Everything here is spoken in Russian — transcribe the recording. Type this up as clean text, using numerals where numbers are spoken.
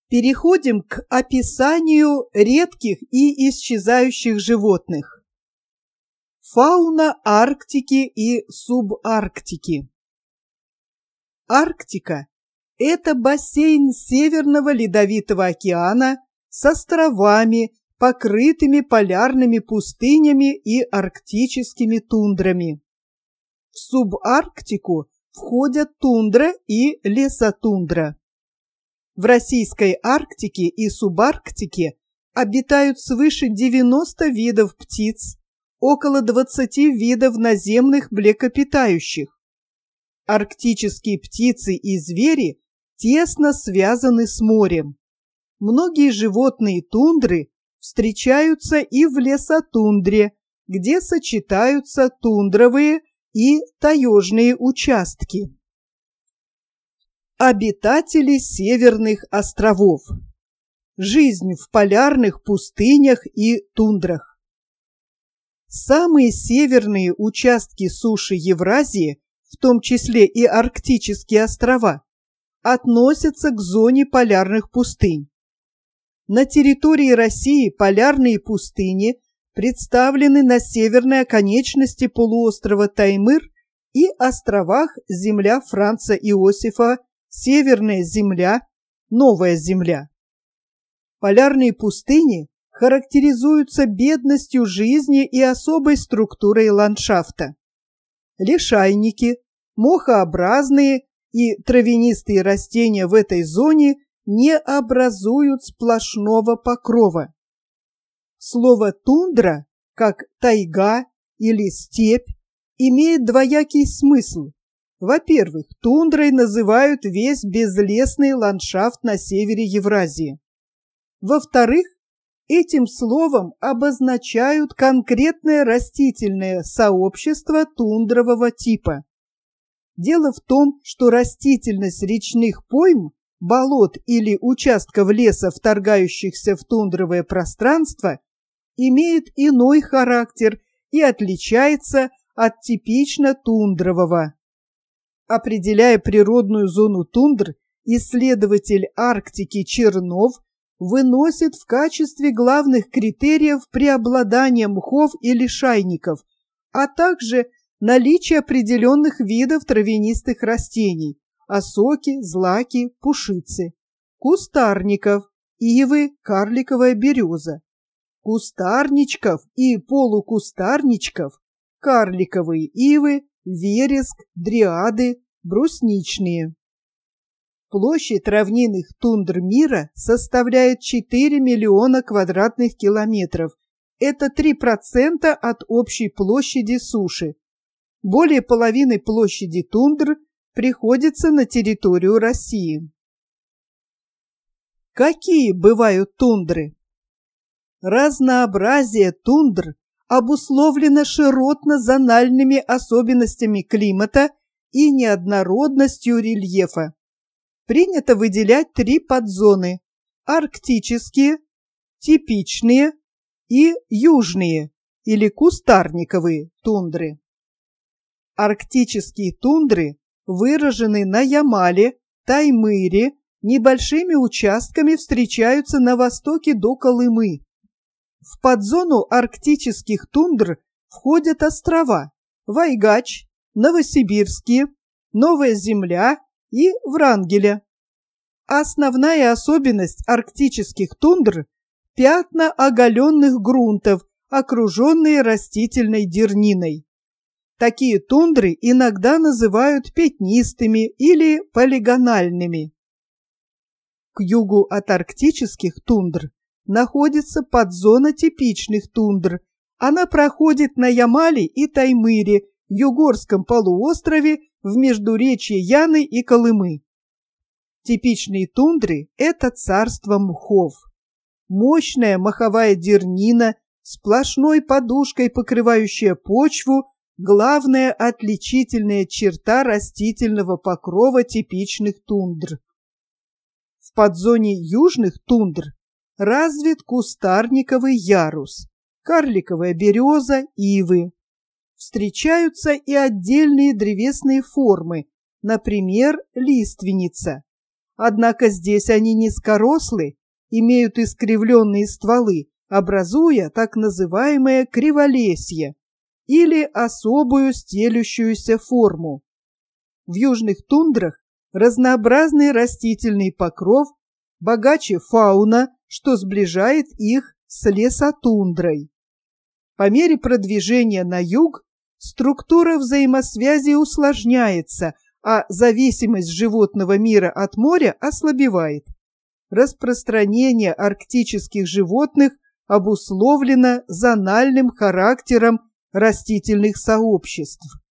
Переходим к описанию редких и исчезающих животных. Фауна Арктики и субарктики. Арктика – это бассейн Северного Ледовитого океана с островами, покрытыми полярными пустынями и арктическими тундрами. В субарктику входят тундра и лесотундра. В российской Арктике и субарктике обитают свыше 90 видов птиц, около 20 видов наземных млекопитающих. Арктические птицы и звери тесно связаны с морем. Многие животные тундры встречаются и в лесотундре, где сочетаются тундровые и таежные участки. Обитатели северных островов. Жизнь в полярных пустынях и тундрах. Самые северные участки суши Евразии, в том числе и арктические острова, относятся к зоне полярных пустынь. На территории России полярные пустыни представлены на северной оконечности полуострова Таймыр и островах земля Франца Иосифа, Северная земля, Новая земля. Полярные пустыни характеризуются бедностью жизни и особой структурой ландшафта. Лишайники, мохообразные и травянистые растения в этой зоне не образуют сплошного покрова. Слово «тундра», как «тайга» или «степь», имеет двоякий смысл. Во-первых, тундрой называют весь безлесный ландшафт на севере Евразии. Во-вторых, этим словом обозначают конкретное растительное сообщество тундрового типа. Дело в том, что растительность речных пойм, болот или участков леса, вторгающихся в тундровое пространство, имеет иной характер и отличается от типично тундрового. Определяя природную зону тундр, исследователь Арктики Чернов выносит в качестве главных критериев преобладание мхов и лишайников, а также наличие определенных видов травянистых растений – осоки, злаки, пушицы, кустарников, ивы, карликовая береза, кустарничков и полукустарничков, карликовые ивы, вереск, дриады, брусничные. Площадь равнинных тундр мира составляет 4 миллиона квадратных километров. Это 3% от общей площади суши. Более половины площади тундр приходится на территорию России. Какие бывают тундры? Разнообразие тундр обусловлено широтно-зональными особенностями климата и неоднородностью рельефа. Принято выделять 3 подзоны – арктические, типичные и южные или кустарниковые тундры. Арктические тундры выражены на Ямале, Таймыре, небольшими участками встречаются на востоке до Колымы. В подзону арктических тундр входят острова Вайгач, Новосибирские, Новая земля и Врангеля. Основная особенность арктических тундр – пятна оголенных грунтов, окруженные растительной дерниной. Такие тундры иногда называют пятнистыми или полигональными. К югу от арктических тундр находится подзона типичных тундр. Она проходит на Ямале и Таймыре, Югорском полуострове, в междуречье Яны и Колымы. Типичные тундры – это царство мхов. Мощная моховая дернина, сплошной подушкой покрывающая почву – главная отличительная черта растительного покрова типичных тундр. В подзоне южных тундр развит кустарниковый ярус, карликовая береза, ивы. Встречаются и отдельные древесные формы, например, лиственница. Однако здесь они низкорослы, имеют искривленные стволы, образуя так называемое криволесье или особую стелющуюся форму. В южных тундрах разнообразный растительный покров, богаче фауна, что сближает их с лесотундрой. По мере продвижения на юг структура взаимосвязи усложняется, а зависимость животного мира от моря ослабевает. Распространение арктических животных обусловлено зональным характером растительных сообществ.